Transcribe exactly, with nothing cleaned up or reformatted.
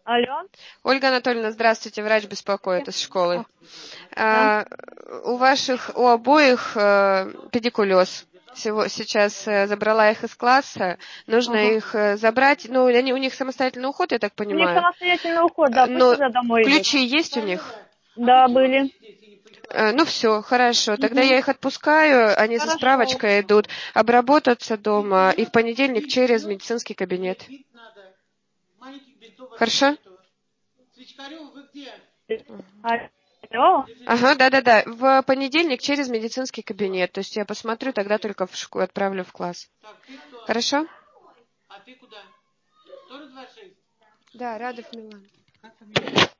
Алло. Ольга Анатольевна, здравствуйте, врач беспокоит из школы. Да. А, у ваших, у обоих а, педикулез. Всего, сейчас а, забрала их из класса, нужно Ага. их а, забрать. Ну, они, у них самостоятельный уход, я так У них понимаю. самостоятельный уход, да, пусть Но тогда домой идут. ключи есть у них? Да, были. А, ну все, хорошо. Тогда Угу. я их отпускаю, они за Хорошо. справочкой идут, обработаться дома и в понедельник через медицинский кабинет. Хорошо? Алло. Ага, да-да-да. В понедельник через медицинский кабинет. То есть я посмотрю, тогда только в школу отправлю в класс. Хорошо? Да, Радов Милан.